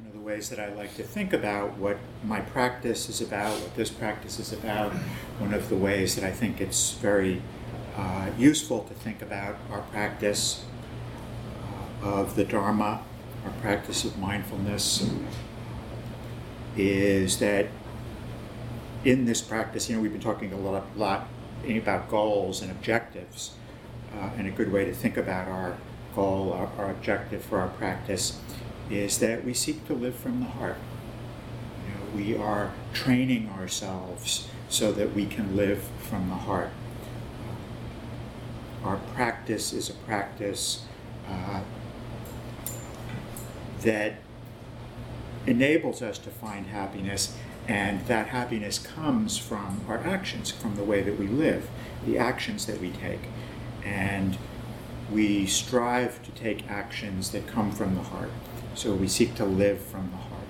of the ways that I like to think about what my practice is about, what this practice is about, one of the ways that I think it's very useful to think about our practice of the Dharma, our practice of mindfulness, is that in this practice, we've been talking a lot about goals and objectives, and a good way to think about our goal, our objective for our practice, is that we seek to live from the heart. We are training ourselves so that we can live from the heart. Our practice is a practice that enables us to find happiness, and that happiness comes from our actions, from the way that we live, the actions that we take. And we strive to take actions that come from the heart. So we seek to live from the heart.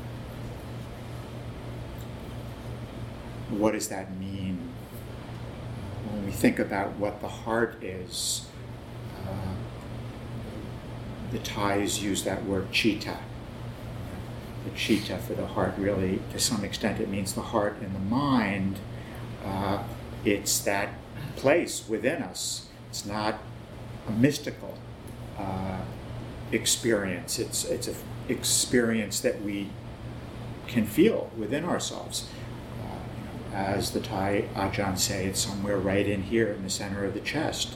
What does that mean? When we think about what the heart is, the Thais use that word chitta. The chitta for the heart really, to some extent, it means the heart and the mind. It's that place within us. It's not a mystical experience. It's an experience that we can feel within ourselves. As the Thai Ajahn say, it's somewhere right in here in the center of the chest.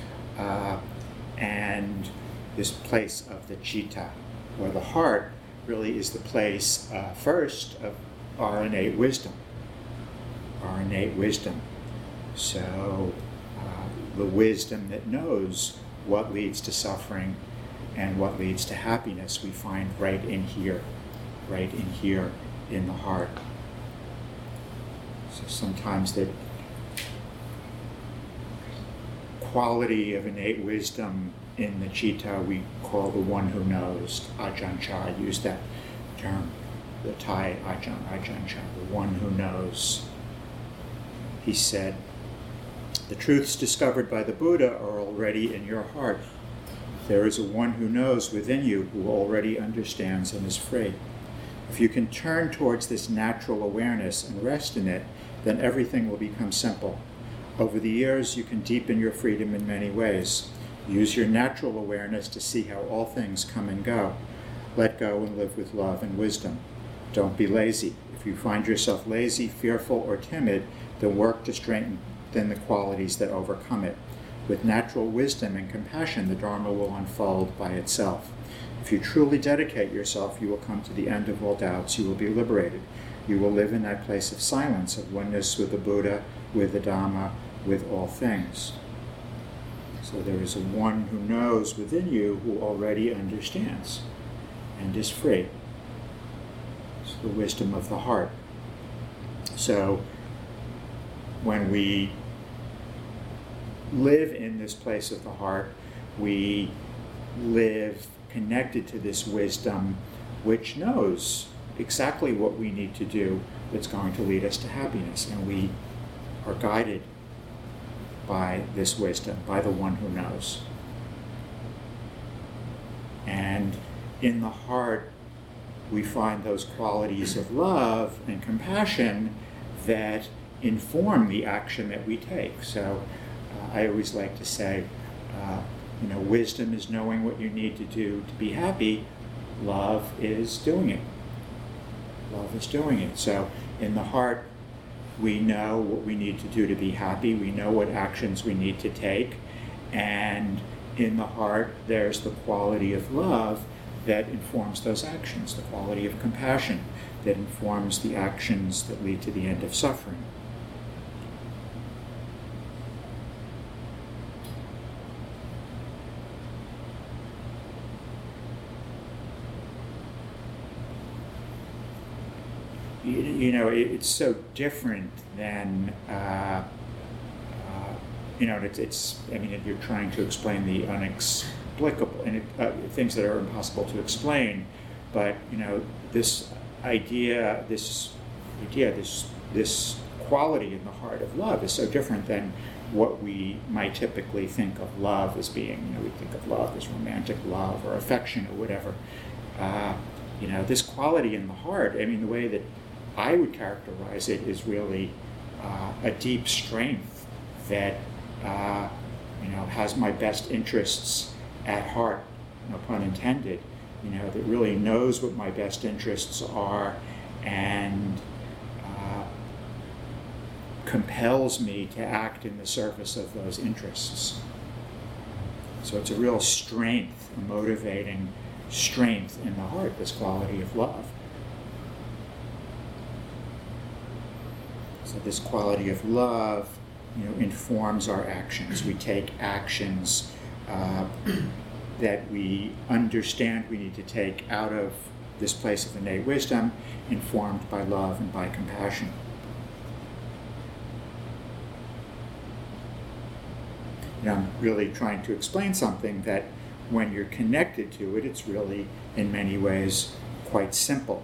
And this place of the citta, or the heart, really is the place, first, of our innate wisdom. Our innate wisdom. So, the wisdom that knows what leads to suffering and what leads to happiness, we find right in here in the heart. So sometimes the quality of innate wisdom in the citta we call the one who knows. Ajahn Chah used that term, the Thai Ajahn Chah, the one who knows. He said, "The truths discovered by the Buddha are already in your heart. There is a one who knows within you who already understands and is free. If you can turn towards this natural awareness and rest in it, then everything will become simple. Over the years, you can deepen your freedom in many ways. Use your natural awareness to see how all things come and go. Let go and live with love and wisdom. Don't be lazy. If you find yourself lazy, fearful, or timid, then work to strengthen the qualities that overcome it. With natural wisdom and compassion, the Dharma will unfold by itself. If you truly dedicate yourself, you will come to the end of all doubts. You will be liberated. You will live in that place of silence, of oneness with the Buddha, with the Dhamma, with all things." So there is a one who knows within you who already understands and is free. It's the wisdom of the heart. So when we live in this place of the heart, we live connected to this wisdom which knows exactly what we need to do that's going to lead us to happiness. And we are guided by this wisdom, by the one who knows. And in the heart, we find those qualities of love and compassion that inform the action that we take. So I always like to say, wisdom is knowing what you need to do to be happy. Love is doing it. Love is doing it. So in the heart, we know what we need to do to be happy. We know what actions we need to take. And in the heart, there's the quality of love that informs those actions, the quality of compassion that informs the actions that lead to the end of suffering. It's so different than, you're trying to explain the inexplicable, and things that are impossible to explain, but, this quality in the heart of love is so different than what we might typically think of love as being. We think of love as romantic love or affection or whatever. This quality in the heart, I mean, the way that I would characterize it is really a deep strength that, has my best interests at heart, no pun intended, that really knows what my best interests are and compels me to act in the service of those interests. So it's a real strength, a motivating strength in the heart, this quality of love. So this quality of love, informs our actions. We take actions that we understand we need to take out of this place of innate wisdom, informed by love and by compassion. I'm really trying to explain something that when you're connected to it, it's really, in many ways, quite simple.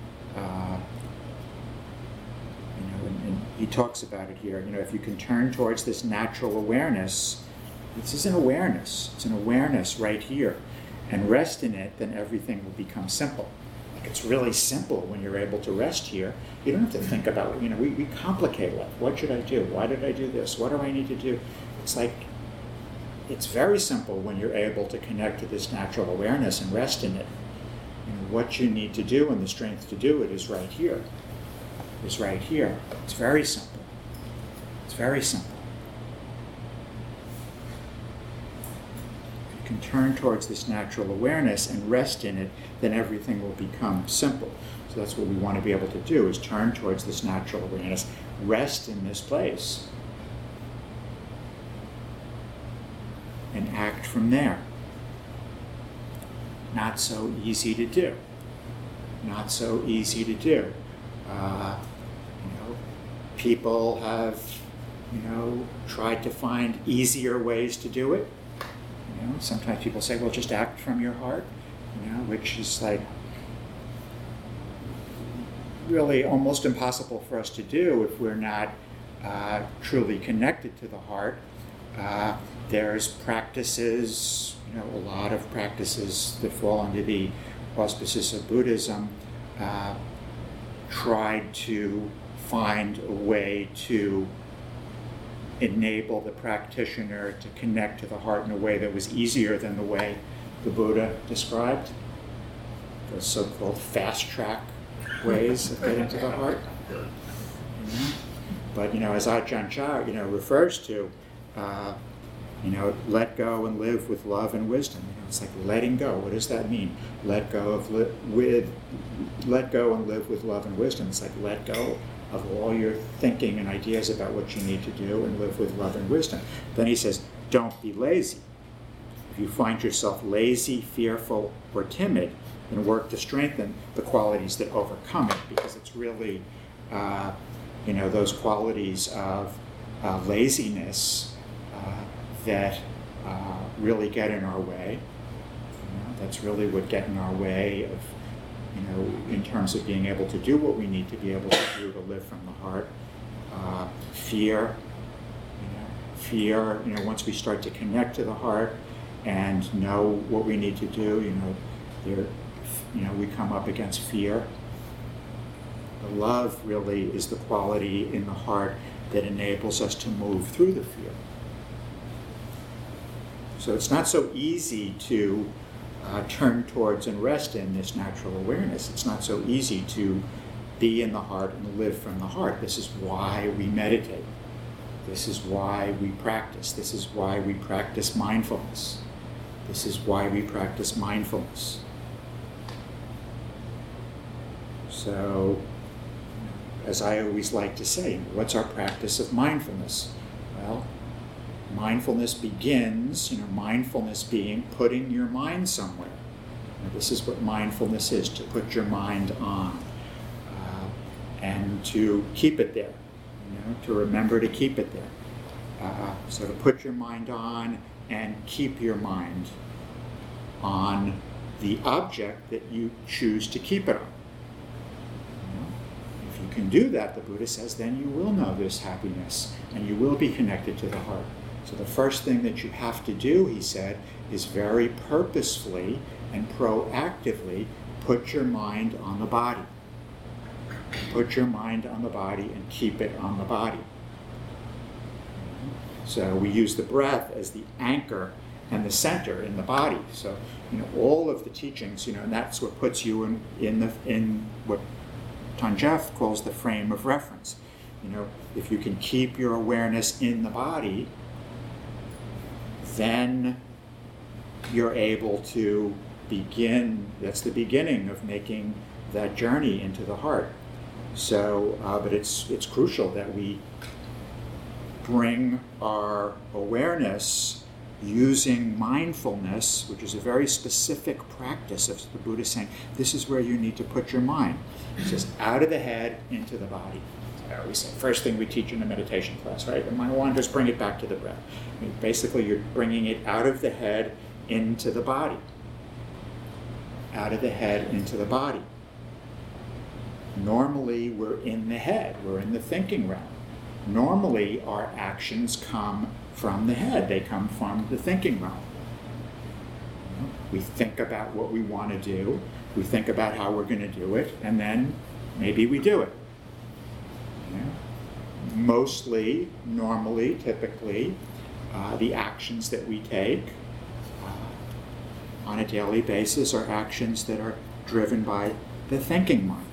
And he talks about it here. If you can turn towards this natural awareness, this is an awareness. It's an awareness right here. And rest in it, then everything will become simple. Like, it's really simple when you're able to rest here. You don't have to think about it. We complicate life. What should I do? Why did I do this? What do I need to do? It's like, it's very simple when you're able to connect to this natural awareness and rest in it. What you need to do and the strength to do it is right here. It's right here. It's very simple. It's very simple. If you can turn towards this natural awareness and rest in it, then everything will become simple. So that's what we want to be able to do, is turn towards this natural awareness, rest in this place, and act from there. Not so easy to do. Not so easy to do. People have, tried to find easier ways to do it. Sometimes people say, well, just act from your heart, which is like really almost impossible for us to do if we're not truly connected to the heart. There's practices, a lot of practices that fall under the auspices of Buddhism, tried to find a way to enable the practitioner to connect to the heart in a way that was easier than the way the Buddha described, those so-called fast-track ways of getting to the heart. But, as Ajahn Chah, refers to, let go and live with love and wisdom. It's like letting go. What does that mean? Let go and live with love and wisdom. It's like let go of all your thinking and ideas about what you need to do and live with love and wisdom. Then he says, don't be lazy. If you find yourself lazy, fearful, or timid, then work to strengthen the qualities that overcome it, because it's really, those qualities of laziness that really get in our way. That's really what get in our way of, in terms of being able to do what we need to be able to do to live from the heart. Fear, once we start to connect to the heart and know what we need to do, we come up against fear. The love really is the quality in the heart that enables us to move through the fear. So it's not so easy to turn towards and rest in this natural awareness. It's not so easy to be in the heart and live from the heart. This is why we meditate. This is why we practice. This is why we practice mindfulness. This is why we practice mindfulness. So, as I always like to say, what's our practice of mindfulness? Well, mindfulness begins, mindfulness being putting your mind somewhere. This is what mindfulness is, to put your mind on and to keep it there, to remember to keep it there. So to put your mind on and keep your mind on the object that you choose to keep it on. If you can do that, the Buddha says, then you will know this happiness and you will be connected to the heart. So the first thing that you have to do, he said, is very purposefully and proactively Put your mind on the body. Put your mind on the body and keep it on the body. So we use the breath as the anchor and the center in the body. So, all of the teachings, and that's what puts you in what Tangev calls the frame of reference. If you can keep your awareness in the body, then you're able to begin, that's the beginning of making that journey into the heart. So, but it's crucial that we bring our awareness using mindfulness, which is a very specific practice of the Buddha saying, this is where you need to put your mind. It says, out of the head, into the body. We say, first thing we teach in a meditation class, right? And I want to just bring it back to the breath. Basically, you're bringing it out of the head into the body. Out of the head into the body. Normally, we're in the head. We're in the thinking realm. Normally, our actions come from the head. They come from the thinking realm. We think about what we want to do. We think about how we're going to do it, and then maybe we do it. Mostly, normally, typically, the actions that we take on a daily basis are actions that are driven by the thinking mind.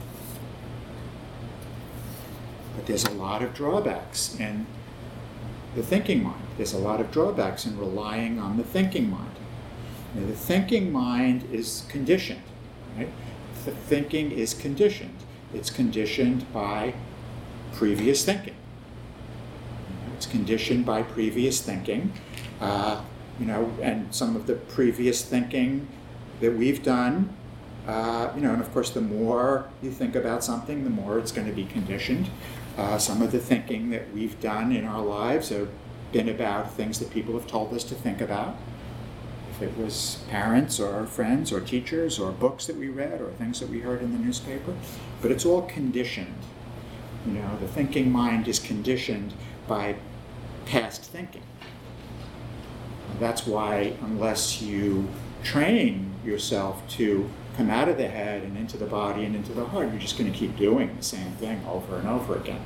But there's a lot of drawbacks in the thinking mind. There's a lot of drawbacks in relying on the thinking mind. The thinking mind is conditioned, right? The thinking is conditioned. It's conditioned by previous thinking. It's conditioned by previous thinking, and some of the previous thinking that we've done, and of course the more you think about something, the more it's going to be conditioned. Some of the thinking that we've done in our lives have been about things that people have told us to think about. If it was parents or friends or teachers or books that we read or things that we heard in the newspaper, but it's all conditioned. The thinking mind is conditioned by past thinking. That's why unless you train yourself to come out of the head and into the body and into the heart, you're just going to keep doing the same thing over and over again.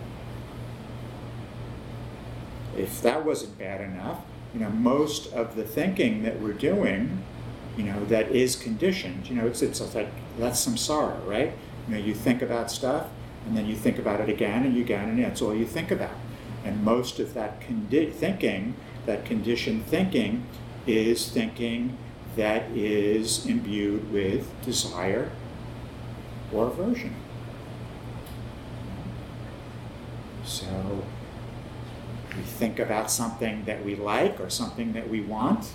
If that wasn't bad enough, most of the thinking that we're doing, that is conditioned, it's like, that's samsara, right? You think about stuff, and then you think about it again and again, and that's all you think about. And most of that thinking, that conditioned thinking, is thinking that is imbued with desire or aversion. So we think about something that we like or something that we want.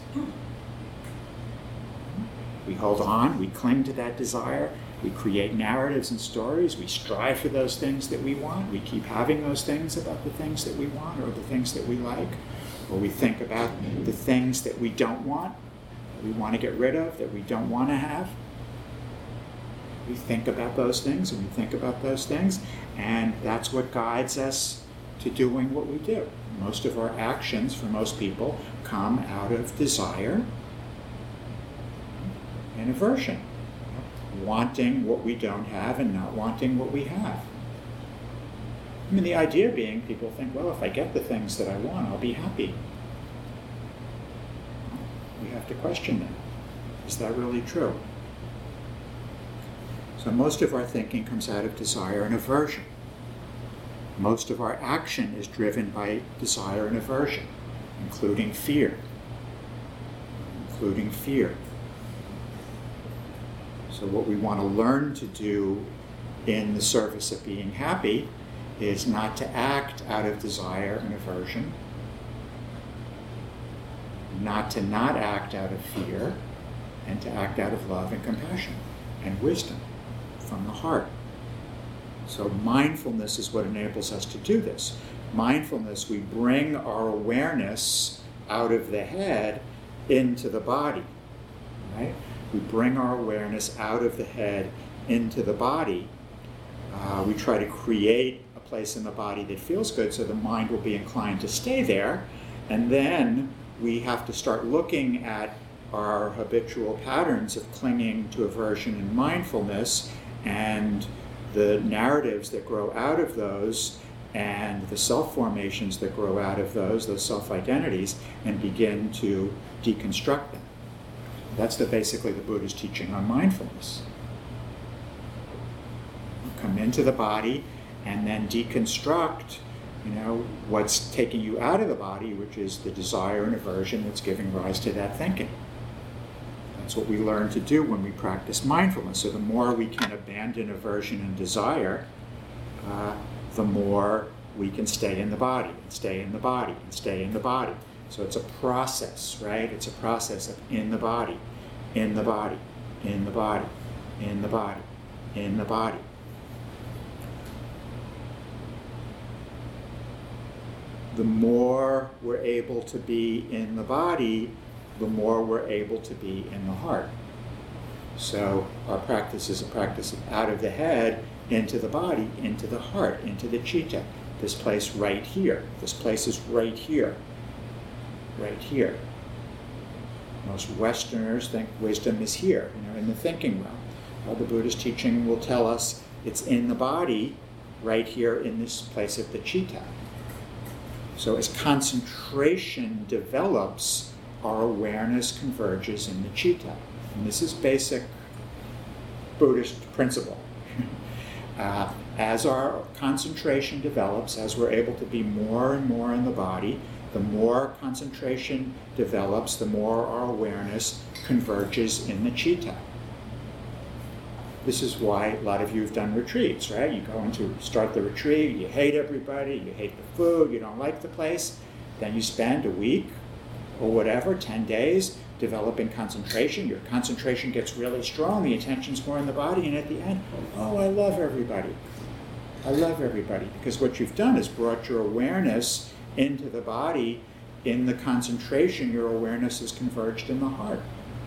We hold on, we cling to that desire. We create narratives and stories. We strive for those things that we want. We keep having those things about the things that we want or the things that we like. Or we think about the things that we don't want, that we want to get rid of, that we don't want to have. We think about those things and we think about those things, and that's what guides us to doing what we do. Most of our actions, for most people, come out of desire and aversion. Wanting what we don't have and not wanting what we have. The idea being, people think, well, if I get the things that I want, I'll be happy. We have to question that. Is that really true? So most of our thinking comes out of desire and aversion. Most of our action is driven by desire and aversion, including fear. So what we want to learn to do in the service of being happy is not to act out of desire and aversion, not to not act out of fear, and to act out of love and compassion and wisdom from the heart. So mindfulness is what enables us to do this. Mindfulness, we bring our awareness out of the head into the body, right? We bring our awareness out of the head into the body. We try to create a place in the body that feels good so the mind will be inclined to stay there. And then we have to start looking at our habitual patterns of clinging to aversion and mindfulness, and the narratives that grow out of those, and the self-formations that grow out of those self-identities, and begin to deconstruct them. That's basically the Buddha's teaching on mindfulness. Come into the body and then deconstruct, what's taking you out of the body, which is the desire and aversion that's giving rise to that thinking. That's what we learn to do when we practice mindfulness. So the more we can abandon aversion and desire, the more we can stay in the body, and stay in the body, and stay in the body. So it's a process, right? It's a process of in the body, in the body, in the body, in the body, in the body. The more we're able to be in the body, the more we're able to be in the heart. So our practice is a practice of out of the head, into the body, into the heart, into the citta. This place right here. This place is right here. Right here. Most Westerners think wisdom is here, in the thinking realm. The Buddha's teaching will tell us it's in the body, right here in this place of the citta. So as concentration develops, our awareness converges in the citta. And this is basic Buddhist principle. As our concentration develops, as we're able to be more and more in the body, the more concentration develops, the more our awareness converges in the citta. This is why a lot of you have done retreats, right? You go start the retreat, you hate everybody, you hate the food, you don't like the place. Then you spend a week or whatever, 10 days, developing concentration. Your concentration gets really strong, the attention's more in the body, and at the end, oh, I love everybody. I love everybody. Because what you've done is brought your awareness into the body. In the concentration, your awareness is converged in the heart.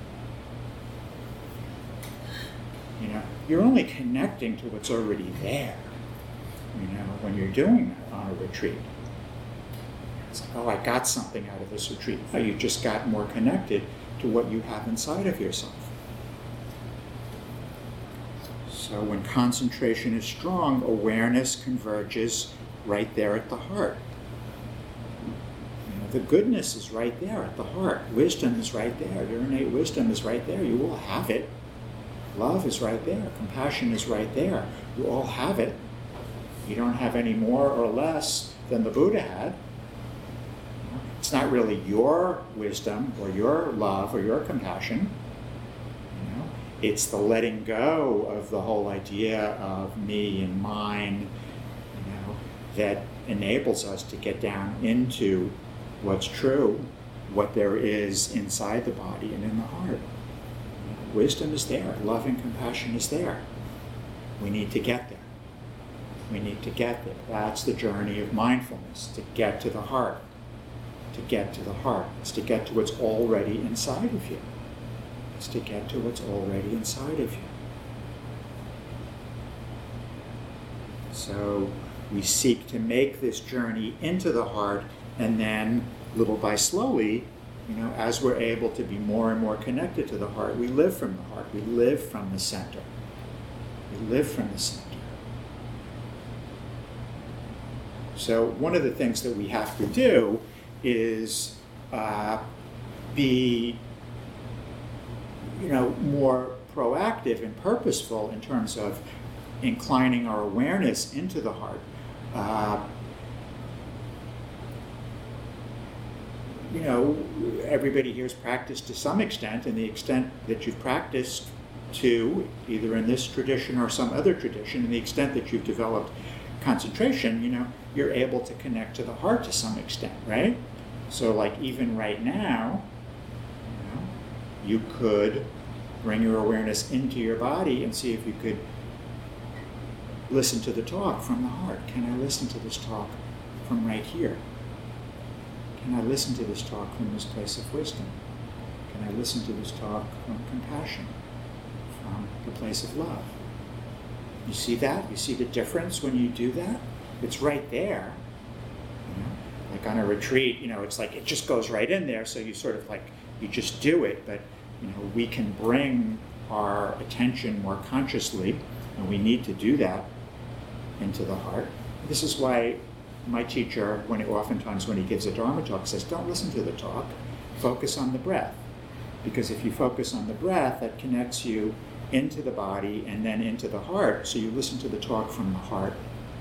You're only connecting to what's already there, when you're doing that on a retreat. It's like, oh, I got something out of this retreat. Oh, you just got more connected to what you have inside of yourself. So when concentration is strong, awareness converges right there at the heart. The goodness is right there at the heart. Wisdom is right there. Your innate wisdom is right there. You will have it. Love is right there. Compassion is right there. You all have it. You don't have any more or less than the Buddha had. It's not really your wisdom or your love or your compassion. It's the letting go of the whole idea of me and mine, that enables us to get down into what's true, what there is inside the body and in the heart. Wisdom is there. Love and compassion is there. We need to get there. We need to get there. That's the journey of mindfulness, to get to the heart. To get to the heart. It's to get to what's already inside of you. It's to get to what's already inside of you. So we seek to make this journey into the heart, and then little by slowly, as we're able to be more and more connected to the heart, we live from the heart. We live from the center. We live from the center. So one of the things that we have to do is be, more proactive and purposeful in terms of inclining our awareness into the heart. Everybody here's practiced to some extent, and the extent that you've practiced to, either in this tradition or some other tradition, and the extent that you've developed concentration, you're able to connect to the heart to some extent, right? So like even right now, you could bring your awareness into your body and see if you could listen to the talk from the heart. Can I listen to this talk from right here? Can I listen to this talk from this place of wisdom? Can I listen to this talk from compassion, from the place of love? You see that? You see the difference when you do that? It's right there. Like on a retreat, it's like it just goes right in there, so you sort of like you just do it, but we can bring our attention more consciously, and we need to do that into the heart. This is why my teacher, oftentimes when he gives a Dharma talk, says, don't listen to the talk, focus on the breath. Because if you focus on the breath, that connects you into the body and then into the heart, so you listen to the talk from the heart.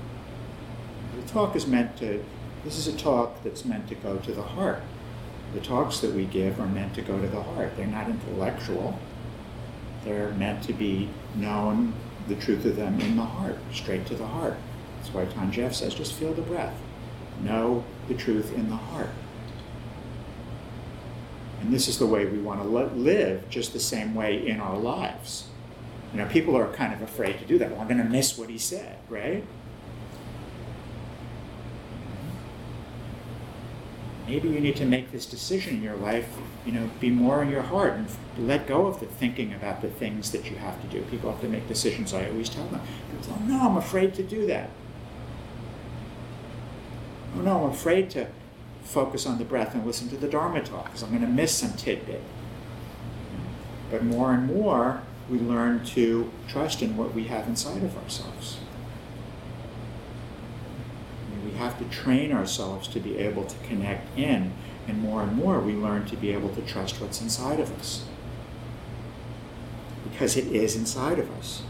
This is a talk that's meant to go to the heart. The talks that we give are meant to go to the heart. They're not intellectual. They're meant to be known, the truth of them, in the heart, straight to the heart. That's why Tanjev says, just feel the breath. Know the truth in the heart. And this is the way we want to live, just the same way in our lives. People are kind of afraid to do that. Well, I'm going to miss what he said, right? Maybe you need to make this decision in your life, be more in your heart and let go of the thinking about the things that you have to do. People have to make decisions. I always tell them, oh no, I'm afraid to do that. Oh no, I'm afraid to focus on the breath and listen to the Dharma talk because I'm going to miss some tidbit. But more and more, we learn to trust in what we have inside of ourselves. We have to train ourselves to be able to connect in, and more we learn to be able to trust what's inside of us. Because it is inside of us.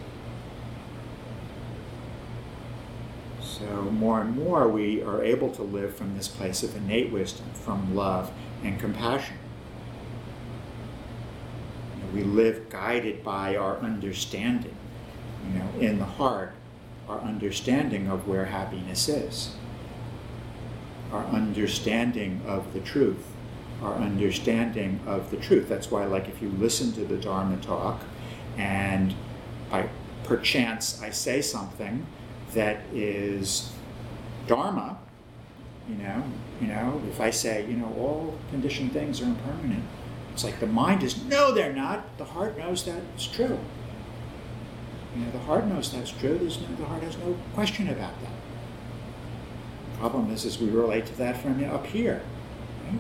So more and more we are able to live from this place of innate wisdom, from love and compassion. We live guided by our understanding, in the heart, our understanding of where happiness is. Our understanding of the truth. Our understanding of the truth. That's why, if you listen to the Dharma talk, and by perchance I say something that is Dharma, if I say, all conditioned things are impermanent, it's like the mind is, no, they're not. The heart knows that it's true. The heart knows that's true. The heart has no question about that. The problem is we relate to that from up here. Right?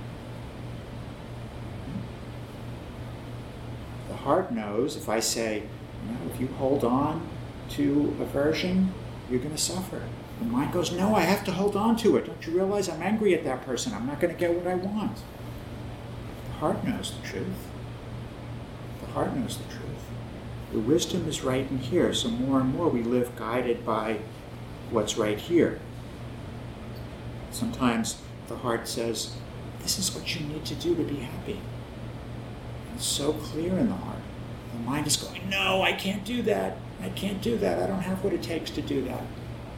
The heart knows, if I say, if you hold on to aversion, you're going to suffer. The mind goes, no, I have to hold on to it. Don't you realize I'm angry at that person? I'm not going to get what I want. The heart knows the truth. The heart knows the truth. The wisdom is right in here, so more and more we live guided by what's right here. Sometimes the heart says, this is what you need to do to be happy. It's so clear in the heart. The mind is going, no, I can't do that. I can't do that. I don't have what it takes to do that.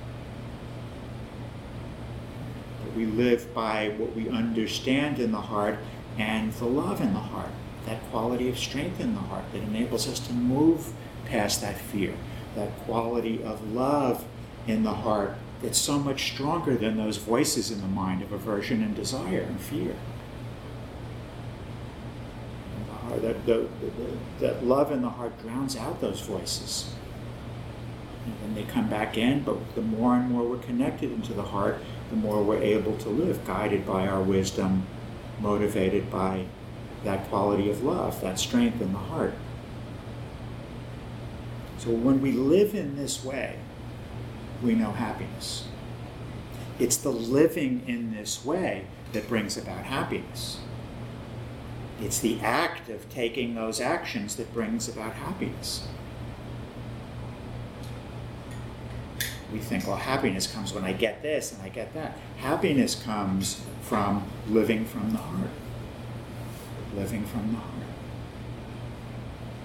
But we live by what we understand in the heart and the love in the heart, that quality of strength in the heart that enables us to move past that fear, that quality of love in the heart that's so much stronger than those voices in the mind of aversion and desire and fear. That love in the heart drowns out those voices. And they come back in, but the more and more we're connected into the heart, the more we're able to live, guided by our wisdom, motivated by that quality of love, that strength in the heart. So when we live in this way, we know happiness. It's the living in this way that brings about happiness. It's the act of taking those actions that brings about happiness. We think, well, happiness comes when I get this and I get that. Happiness comes from living from the heart. Living from the heart.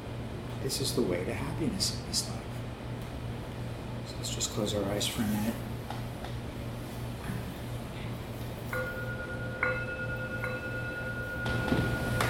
This is the way to happiness in this life. So let's just close our eyes for a minute.